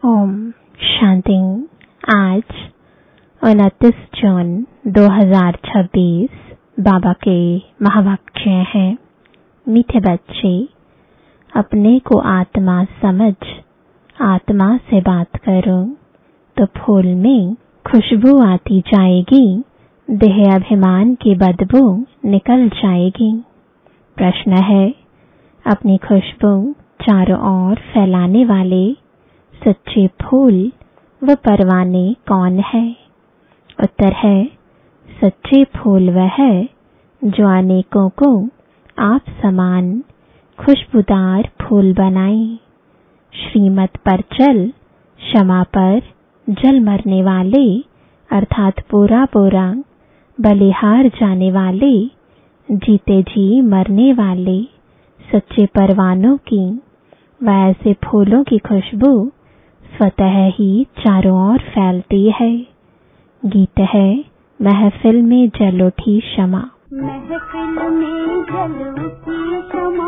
ओम शांति। आज 29 जून 2026 बाबा के महावाक्य हैं। मीठे बच्चे, अपने को आत्मा समझ आत्मा से बात करो तो फूल में खुशबू आती जाएगी, देह अभिमान की बदबू निकल जाएगी। प्रश्न है, अपनी खुशबू चारों ओर फैलाने वाले सच्चे फूल व परवाने कौन है? उत्तर है, सच्चे फूल वह है जो अनेकों को आप समान खुशबूदार फूल बनाए। श्रीमत पर चल, क्षमा पर जल मरने वाले अर्थात पूरा पूरा बलिहार जाने वाले, जीते जी मरने वाले सच्चे परवानों की व ऐसे फूलों की खुशबू स्वतः ही चारों ओर फैलती है। गीत है, महफिल में जल उठी शमा। महफिल में जल उठी शमा,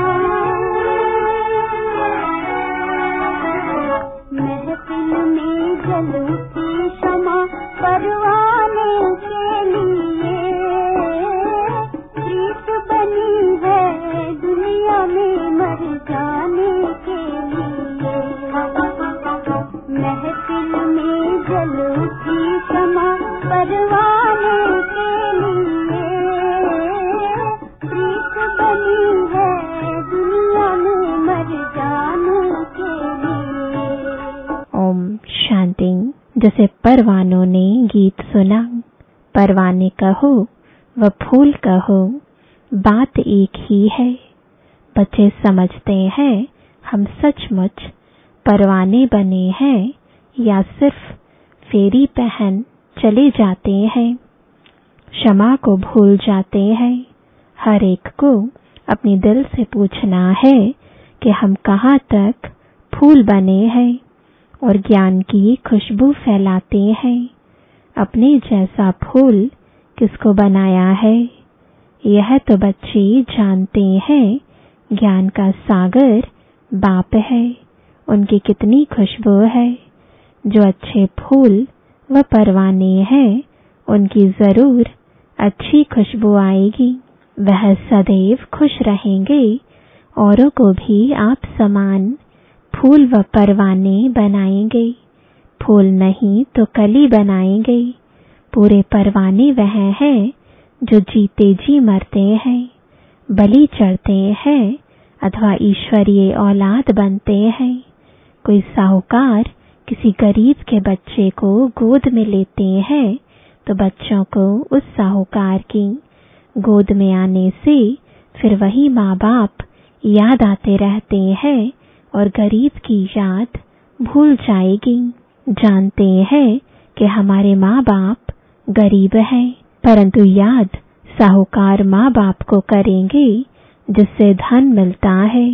महफिल में जल उठी शमा, परवाने के लिए प्रीत बनी है दुनिया में मर जाने के लिए। महफिल में जल उठी शमा, परवाने के लिए प्रीत बनी है दुनिया में मर जाने के लिए। ओम शांति। जैसे परवानों ने गीत सुना, परवाने कहो व फूल कहो, बात एक ही है। बच्चे समझते हैं हम सचमुच परवाने बने हैं या सिर्फ फेरी पहन चले जाते हैं, क्षमा को भूल जाते हैं। हर एक को अपने दिल से पूछना है कि हम कहाँ तक फूल बने हैं और ज्ञान की खुशबू फैलाते हैं। अपने जैसा फूल किसको बनाया है? यह तो बच्चे जानते हैं। ज्ञान का सागर बाप है, उनकी कितनी खुशबू है। जो अच्छे फूल व परवाने हैं, उनकी जरूर अच्छी खुशबू आएगी। वह सदैव खुश रहेंगे, औरों को भी आप समान फूल व परवाने बनाएंगे। फूल नहीं तो कली बनाएंगे। पूरे परवाने वह हैं जो जीते जी मरते हैं, बलि चढ़ते हैं अथवा ईश्वरीय औलाद बनते हैं। कोई साहूकार किसी गरीब के बच्चे को गोद में लेते हैं तो बच्चों को उस साहूकार की गोद में आने से फिर वही माँ बाप याद आते रहते हैं और गरीब की याद भूल जाएगी। जानते हैं कि हमारे माँ बाप गरीब हैं, परंतु याद साहूकार माँ बाप को करेंगे जिससे धन मिलता है।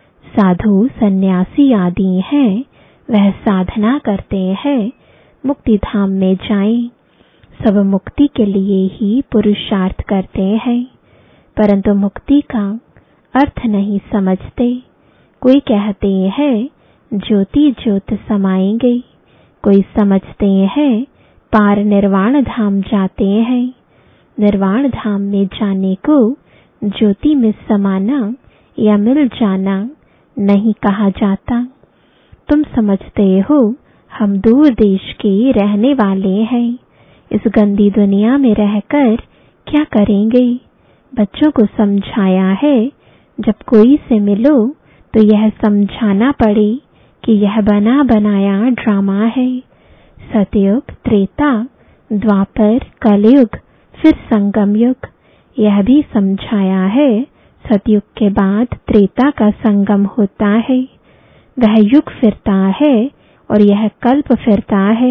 साधु सन्यासी आदि हैं, वह साधना करते हैं मुक्ति धाम में जाएं। सब मुक्ति के लिए ही पुरुषार्थ करते हैं, परंतु मुक्ति का अर्थ नहीं समझते। कोई कहते हैं ज्योति ज्योत समाएंगे, कोई समझते हैं पार निर्वाण धाम जाते हैं। निर्वाण धाम में जाने को ज्योति में समाना या मिल जाना नहीं कहा जाता। तुम समझते हो हम दूर देश के रहने वाले हैं, इस गंदी दुनिया में रहकर क्या करेंगे? बच्चों को समझाया है, जब कोई से मिलो तो यह समझाना पड़े कि यह बना बनाया ड्रामा है। सतयुग, त्रेता, द्वापर, कलयुग, फिर संगम युग। यह भी समझाया है सतयुग के बाद त्रेता का संगम होता है। वह युग फिरता है और यह कल्प फिरता है।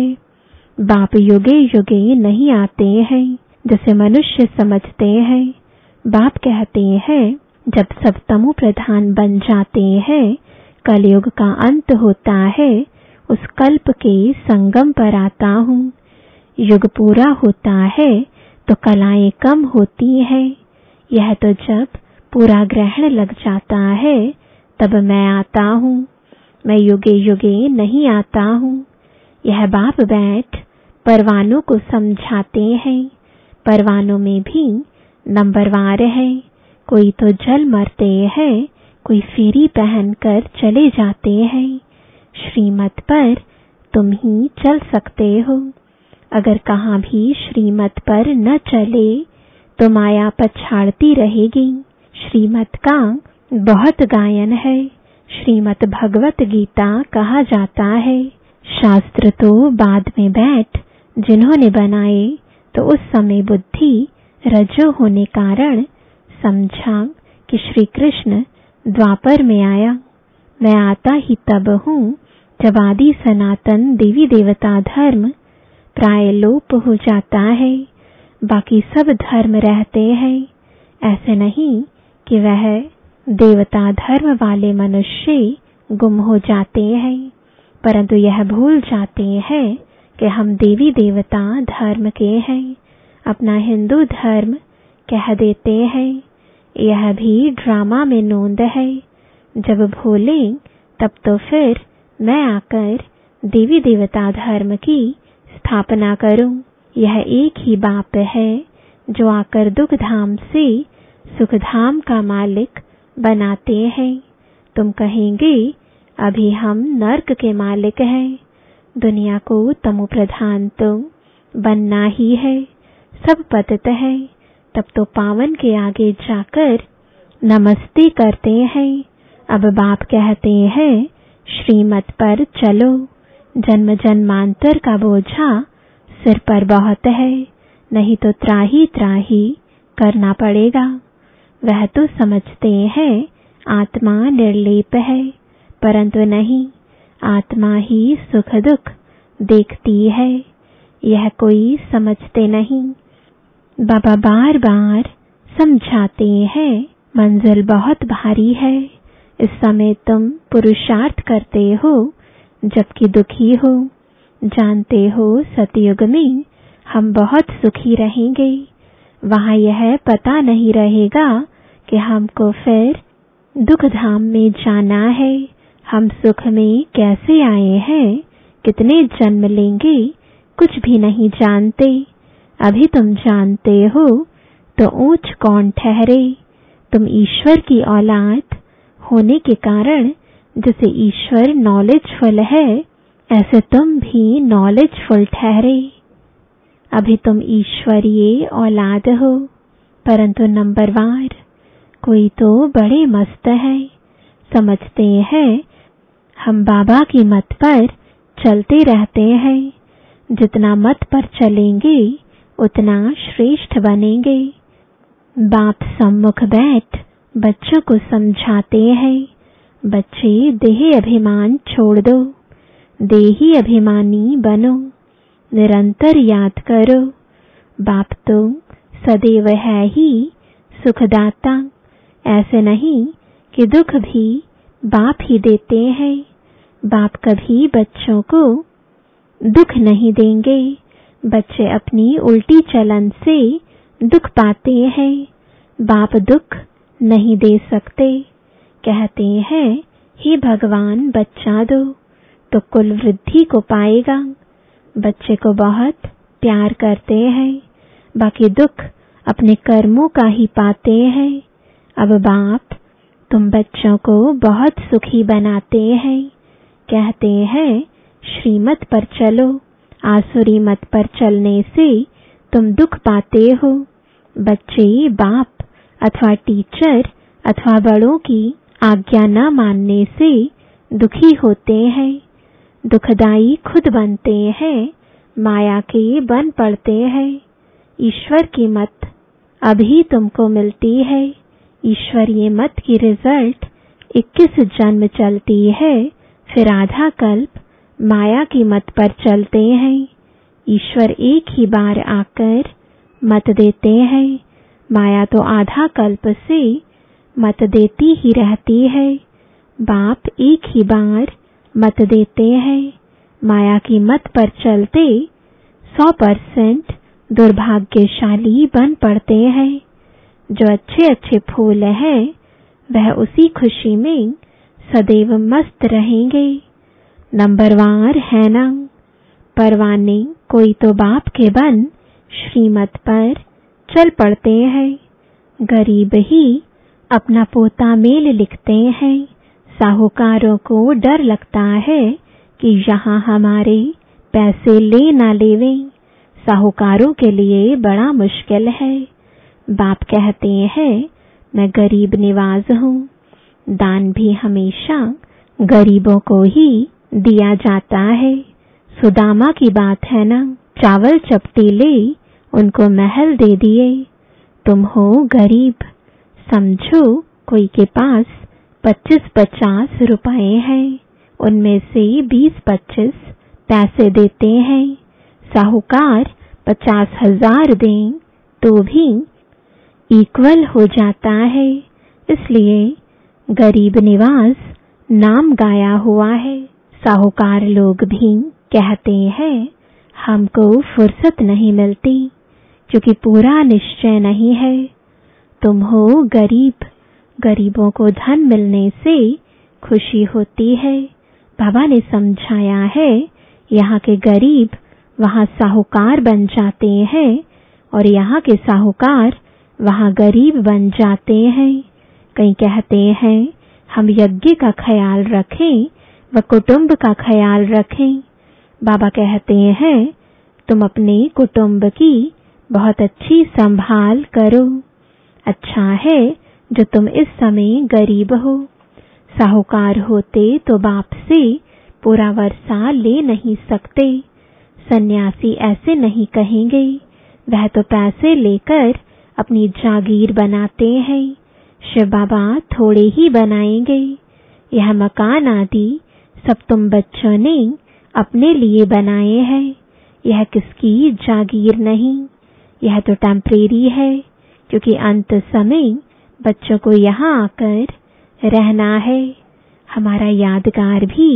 बाप युगे युगे नहीं आते हैं जैसे मनुष्य समझते हैं। बाप कहते हैं जब सब तमो प्रधान बन जाते हैं, कलयुग का अंत होता है, उस कल्प के संगम पर आता हूँ। युग पूरा होता है तो कलाएं कम होती हैं। यह तो जब पूरा ग्रहण लग जाता है तब मैं आता हूँ। मैं युगे युगे नहीं आता हूँ। यह बाप बैठ परवानों को समझाते हैं। परवानों में भी नंबरवार है। कोई तो जल मरते हैं, कोई फेरी पहनकर चले जाते हैं। श्रीमत पर तुम ही चल सकते हो। अगर कहाँ भी श्रीमत पर न चले तो माया पछाड़ती रहेगी। श्रीमत का बहुत गायन है। श्रीमत भगवत गीता कहा जाता है। शास्त्र तो बाद में बैठ जिन्होंने बनाए तो उस समय बुद्धि रजो होने कारण समझा कि श्री कृष्ण द्वापर में आया। मैं आता ही तब हूँ जब आदि सनातन देवी देवता धर्म प्राय लोप हो जाता है। बाकी सब धर्म रहते हैं। ऐसे नहीं कि वह देवता धर्म वाले मनुष्य गुम हो जाते हैं, परंतु यह भूल जाते हैं कि हम देवी देवता धर्म के हैं। अपना हिंदू धर्म कह देते हैं। यह भी ड्रामा में नोंद है। जब भूले तब तो फिर मैं आकर देवी देवता धर्म की स्थापना करूं। यह एक ही बाप है जो आकर दुख धाम से सुख धाम का मालिक बनाते हैं। तुम कहेंगे अभी हम नर्क के मालिक हैं। दुनिया को तमो प्रधान तो बनना ही है। सब पतित है। तब तो पावन के आगे जाकर नमस्ते करते हैं। अब बाप कहते हैं श्रीमत पर चलो। जन्म जन्मांतर का बोझा सिर पर बहुत है, नहीं तो त्राही त्राही करना पड़ेगा। वह तो समझते हैं आत्मा निर्लेप है, परंतु नहीं, आत्मा ही सुख दुख देखती है। यह कोई समझते नहीं। बाबा बार बार समझाते हैं मंजिल बहुत भारी है। इस समय तुम पुरुषार्थ करते हो जबकि दुखी हो। जानते हो सतयुग में हम बहुत सुखी रहेंगे। वहां यह पता नहीं रहेगा कि हमको फिर दुख धाम में जाना है। हम सुख में कैसे आए हैं, कितने जन्म लेंगे, कुछ भी नहीं जानते। अभी तुम जानते हो तो ऊंच कौन ठहरे। तुम ईश्वर की औलाद होने के कारण जैसे ईश्वर नॉलेजफुल है, ऐसे तुम भी नॉलेजफुल ठहरे। अभी तुम ईश्वरीय औलाद हो, परंतु नंबरवार। कोई तो बड़े मस्त है, समझते हैं हम बाबा की मत पर चलते रहते हैं। जितना मत पर चलेंगे उतना श्रेष्ठ बनेंगे। बाप सम्मुख बैठ बच्चों को समझाते हैं, बच्चे देही अभिमान छोड़ दो, देही अभिमानी बनो, निरंतर याद करो बाप तो सदैव है ही सुखदाता। ऐसे नहीं कि दुख भी बाप ही देते हैं। बाप कभी बच्चों को दुख नहीं देंगे। बच्चे अपनी उल्टी चलन से दुख पाते हैं। बाप दुख नहीं दे सकते। कहते हैं हे भगवान बच्चा दो तो कुल वृद्धि को पाएगा। बच्चे को बहुत प्यार करते हैं, बाकी दुख अपने कर्मों का ही पाते हैं। अब बाप तुम बच्चों को बहुत सुखी बनाते हैं। कहते हैं श्रीमत पर चलो। आसुरी मत पर चलने से तुम दुख पाते हो। बच्चे बाप अथवा टीचर अथवा बड़ों की आज्ञा न मानने से दुखी होते हैं। दुखदाई खुद बनते हैं, माया के बन पड़ते हैं। ईश्वर की मत अभी तुमको मिलती है। ईश्वरीय मत की रिजल्ट 21 जन्म चलती है, फिर आधा कल्प माया की मत पर चलते हैं। ईश्वर एक ही बार आकर मत देते हैं। माया तो आधा कल्प से मत देती ही रहती है। बाप एक ही बार मत देते हैं। माया की मत पर चलते 100% दुर्भाग्यशाली बन पड़ते हैं। जो अच्छे अच्छे फूल हैं वह उसी खुशी में सदैव मस्त रहेंगे। नंबरवार है ना। परवाने कोई तो बाप के बन श्रीमत पर चल पड़ते हैं। गरीब ही अपना पोता मेल लिखते हैं। साहूकारों को डर लगता है कि यहाँ हमारे पैसे ले ना लेवें। साहूकारों के लिए बड़ा मुश्किल है। बाप कहते हैं मैं गरीब निवाज हूँ। दान भी हमेशा गरीबों को ही दिया जाता है। सुदामा की बात है ना। चावल चपटी ले उनको महल दे दिए। तुम हो गरीब, समझो कोई के पास 25-50 रुपए हैं, उनमें से 20-25 पैसे देते हैं। साहूकार 50,000 दें तो भी इक्वल हो जाता है। इसलिए गरीब निवास नाम गाया हुआ है। साहूकार लोग भी कहते हैं हमको फुर्सत नहीं मिलती क्योंकि पूरा निश्चय नहीं है। तुम हो गरीब, गरीबों को धन मिलने से खुशी होती है। बाबा ने समझाया है यहाँ के गरीब वहाँ साहूकार बन जाते हैं और यहाँ के साहूकार वहाँ गरीब बन जाते हैं। कई कहते हैं हम यज्ञ का ख्याल रखें व कुटुंब का ख्याल रखें। बाबा कहते हैं तुम अपने कुटुंब की बहुत अच्छी संभाल करो। अच्छा है जो तुम इस समय गरीब हो। साहूकार होते तो बाप से पूरा वर्षा ले नहीं सकते। सन्यासी ऐसे नहीं कहेंगे, वह तो पैसे लेकर अपनी जागीर बनाते हैं। शिव बाबा थोड़े ही बनाएंगे। यह मकान आदि सब तुम बच्चों ने अपने लिए बनाए हैं। यह किसकी जागीर नहीं, यह तो टेम्परेरी है क्योंकि अंत समय बच्चों को यहाँ आकर रहना है। हमारा यादगार भी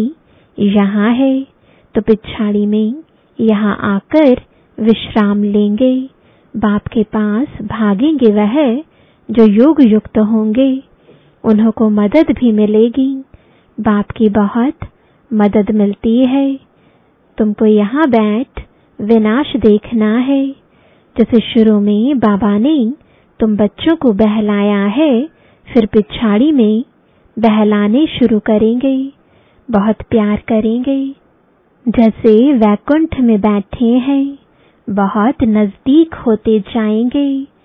यहाँ है तो पिछाड़ी में यहाँ आकर विश्राम लेंगे। बाप के पास भागेंगे वह जो योग युक्त होंगे, उन्हों को मदद भी मिलेगी। बाप की बहुत मदद मिलती है। तुमको यहाँ बैठ विनाश देखना है। जैसे शुरू में बाबा ने तुम बच्चों को बहलाया है, फिर पिछाड़ी में बहलाने शुरू करेंगे, बहुत प्यार करेंगे। जैसे वैकुंठ में बैठे हैं, बहुत नजदीक होते जाएंगे।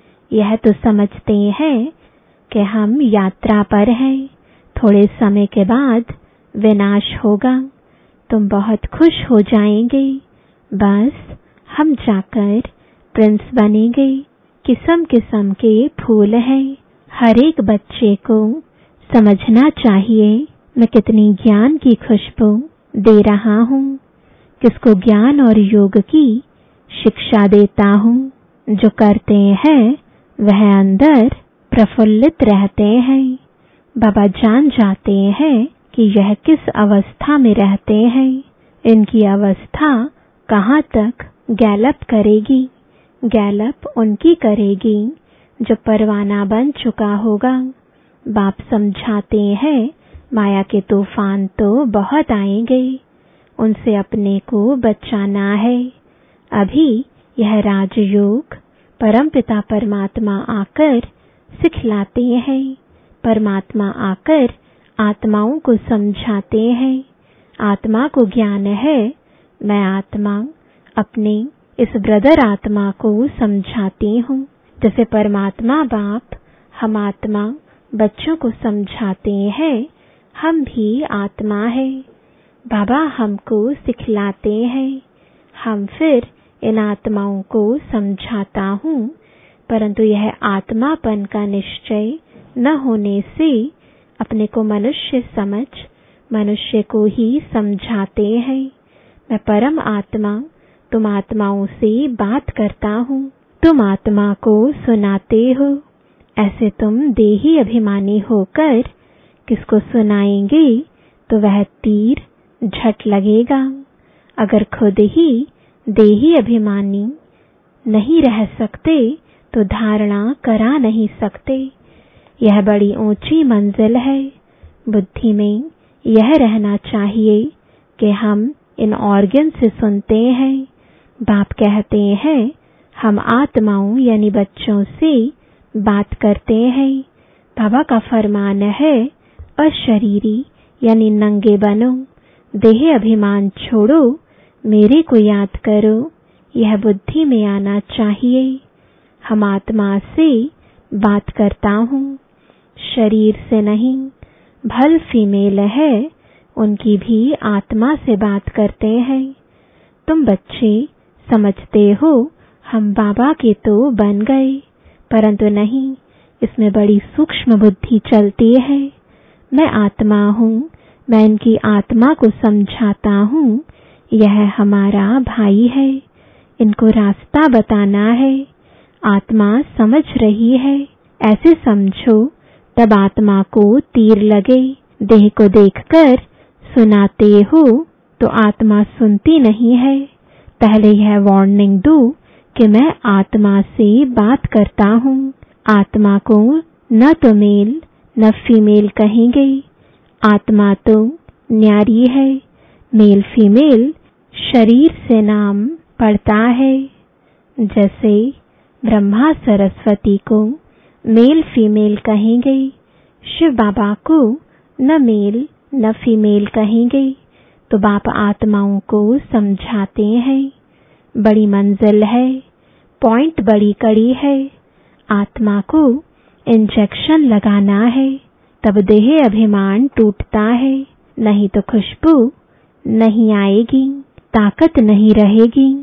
यह तो समझते हैं कि हम यात्रा पर हैं, थोड़े समय के बाद विनाश होगा। तुम बहुत खुश हो जाएंगे। बस हम जाकर प्रिंस बनेंगे। किस्म किस्म के फूल हैं। हर एक बच्चे को समझना चाहिए मैं कितनी ज्ञान की खुशबू दे रहा हूँ, किसको ज्ञान और योग की शिक्षा देता हूँ। जो करते हैं वह अंदर प्रफुल्लित रहते हैं। बाबा जान जाते हैं कि यह किस अवस्था में रहते हैं। इनकी अवस्था कहाँ तक गैलप करेगी। गैलप उनकी करेगी जो परवाना बन चुका होगा। बाप समझाते हैं माया के तूफान तो बहुत आएंगे, उनसे अपने को बचाना है। अभी यह राजयोग परमपिता परमात्मा आकर सिखलाते हैं। परमात्मा आकर आत्माओं को समझाते हैं। आत्मा को ज्ञान है, मैं आत्मा अपने इस ब्रदर आत्मा को समझाती हूँ। जैसे परमात्मा बाप हम आत्मा बच्चों को समझाते हैं, हम भी आत्मा है। बाबा हमको सिखलाते हैं, हम फिर इन आत्माओं को समझाता हूँ। परंतु यह आत्मापन का निश्चय न होने से अपने को मनुष्य समझ मनुष्य को ही समझाते हैं। मैं परम आत्मा तुम आत्माओं से बात करता हूँ, तुम आत्मा को सुनाते हो। ऐसे तुम देही अभिमानी होकर किसको सुनाएंगे तो वह तीर झट लगेगा। अगर खुद ही देही अभिमानी नहीं रह सकते तो धारणा करा नहीं सकते। यह बड़ी ऊंची मंजिल है। बुद्धि में यह रहना चाहिए कि हम इन ऑर्गन से सुनते हैं। बाप कहते हैं हम आत्माओं यानी बच्चों से बात करते हैं। बाबा का फरमान है अशरीरी यानी नंगे बनो, देह अभिमान छोड़ो, मेरे को याद करो। यह बुद्धि में आना चाहिए। हम आत्मा से बात करता हूँ, शरीर से नहीं। भल फीमेल है, उनकी भी आत्मा से बात करते हैं। तुम बच्चे समझते हो हम बाबा के तो बन गए, परंतु नहीं, इसमें बड़ी सूक्ष्म बुद्धि चलती है। मैं आत्मा हूँ, मैं इनकी आत्मा को समझाता हूँ। यह हमारा भाई है, इनको रास्ता बताना है। आत्मा समझ रही है, ऐसे समझो, तब आत्मा को तीर लगे। देह को देखकर सुनाते हो तो आत्मा सुनती नहीं है। पहले यह वार्निंग दो कि मैं आत्मा से बात करता हूँ। आत्मा को न तो मेल न फीमेल कहेंगे। आत्मा तो न्यारी है। मेल फीमेल शरीर से नाम पड़ता है। जैसे ब्रह्मा सरस्वती को मेल फीमेल कहेंगे, शिव बाबा को न मेल न फीमेल कहेंगे। तो बाप आत्माओं को समझाते हैं। बड़ी मंजिल है, पॉइंट बड़ी कड़ी है। आत्मा को इंजेक्शन लगाना है, तब देह अभिमान टूटता है। नहीं तो खुशबू नहीं आएगी, ताकत नहीं रहेगी।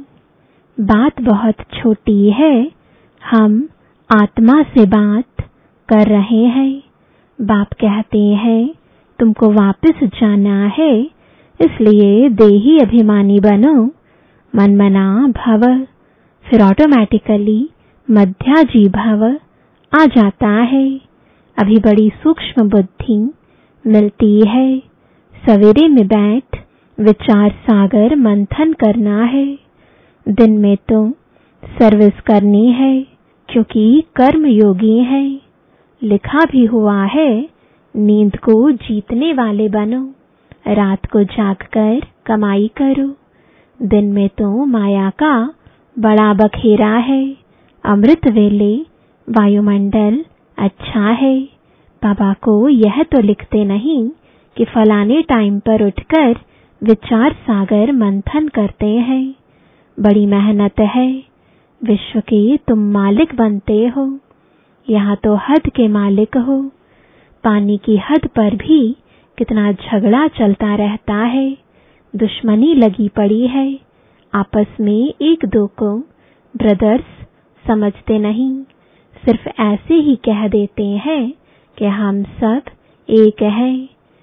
बात बहुत छोटी है, हम आत्मा से बात कर रहे हैं। बाप कहते हैं तुमको वापस जाना है, इसलिए देही अभिमानी बनो, मनमना भव। फिर ऑटोमेटिकली मध्याजी भव आ जाता है। अभी बड़ी सूक्ष्म बुद्धि मिलती है। सवेरे में बैठ विचार सागर मंथन करना है। दिन में तो सर्विस करनी है, क्योंकि कर्म योगी है। लिखा भी हुआ है नींद को जीतने वाले बनो, रात को जागकर कमाई करो। दिन में तो माया का बड़ा बखेरा है। अमृत वेले वायुमंडल अच्छा है। बाबा को यह तो लिखते नहीं कि फलाने टाइम पर उठकर विचार सागर मंथन करते हैं। बड़ी मेहनत है। विश्व के तुम मालिक बनते हो। यहाँ तो हद के मालिक हो। पानी की हद पर भी कितना झगड़ा चलता रहता है, दुश्मनी लगी पड़ी है। आपस में एक दो को ब्रदर्स समझते नहीं, सिर्फ ऐसे ही कह देते हैं कि हम सब एक हैं।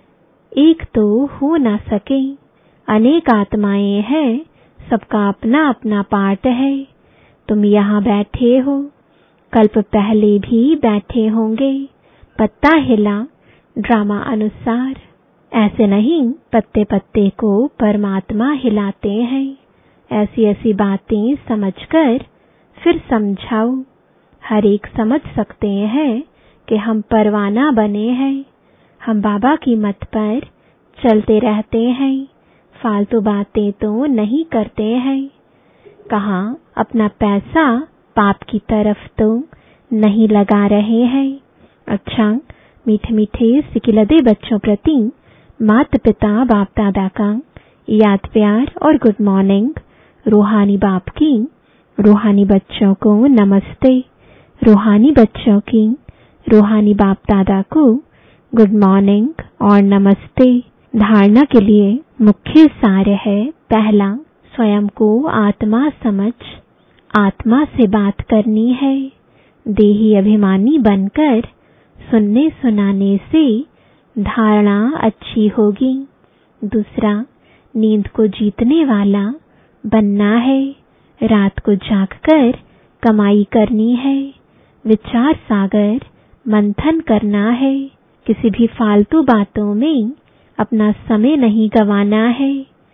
एक तो हो ना सके, अनेक आत्माएं हैं, सबका अपना अपना पार्ट है। तुम यहाँ बैठे हो, कल्प पहले भी बैठे होंगे। पत्ता हिला ड्रामा अनुसार, ऐसे नहीं पत्ते पत्ते को परमात्मा हिलाते हैं। ऐसी ऐसी बातें समझकर फिर समझाओ। हर एक समझ सकते हैं कि हम परवाना बने हैं। हम बाबा की मत पर चलते रहते हैं, फालतू बातें तो नहीं करते हैं। कहाँ अपना पैसा पाप की तरफ तो नहीं लगा रहे हैं। अच्छा, मीठे मीठे सिकिलदे बच्चों प्रति माता पिता बाप दादा का याद प्यार और गुड मॉर्निंग। रूहानी बाप की रूहानी बच्चों को नमस्ते। रूहानी बच्चों की रूहानी बाप दादा को गुड मॉर्निंग और नमस्ते। धारणा के लिए मुख्य सार है, पहला, स्वयं को आत्मा समझ आत्मा से बात करनी है। देही अभिमानी बनकर सुनने सुनाने से धारणा अच्छी होगी। दूसरा, नींद को जीतने वाला बनना है। रात को जागकर कमाई करनी है। विचार सागर मंथन करना है। किसी भी फालतू बातों में अपना समय नहीं गंवाना है।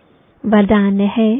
वरदान है,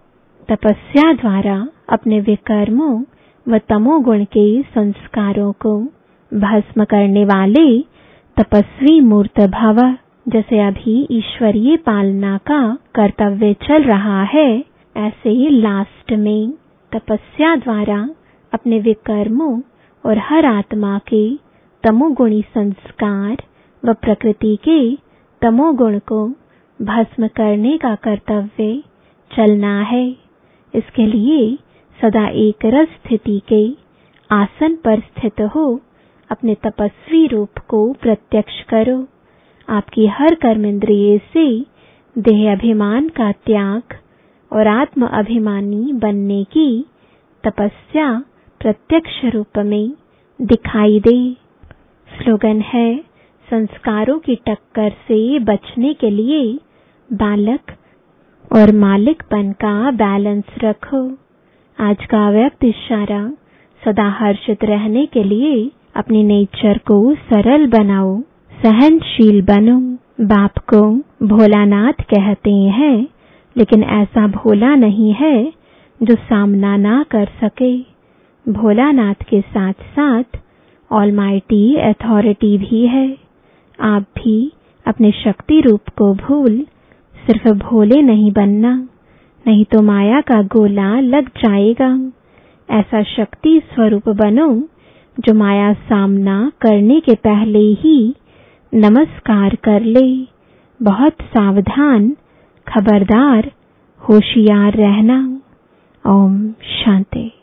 तपस्या द्वारा अपने विकर्मों व तमोगुण के संस्कारों को भस्म करने वाले तपस्वी मूर्त भव। जैसे अभी ईश्वरीय पालना का कर्तव्य चल रहा है, ऐसे ही लास्ट में तपस्या द्वारा अपने विकर्मों और हर आत्मा के तमोगुणी संस्कार व प्रकृति के तमोगुण को भस्म करने का कर्तव्य चलना है। इसके लिए सदा एक रस स्थिति के आसन पर स्थित हो अपने तपस्वी रूप को प्रत्यक्ष करो। आपकी हर कर्मेंद्रिय से देह अभिमान का त्याग और आत्म अभिमानी बनने की तपस्या प्रत्यक्ष रूप में दिखाई दे। स्लोगन है, संस्कारों की टक्कर से बचने के लिए बालक और मालिकपन का बैलेंस रखो। आज का व्यक्त इशारा, सदा हर्षित रहने के लिए अपनी नेचर को सरल बनाओ, सहनशील बनो। बाप को भोलानाथ कहते हैं, लेकिन ऐसा भोला नहीं है जो सामना ना कर सके। भोलानाथ के साथ साथ ऑलमाइटी अथॉरिटी भी है। आप भी अपने शक्ति रूप को भूल सिर्फ भोले नहीं बनना, नहीं तो माया का गोला लग जाएगा। ऐसा शक्ति स्वरूप बनो जो माया सामना करने के पहले ही नमस्कार कर ले। बहुत सावधान, खबरदार, होशियार रहना। ओम शांति।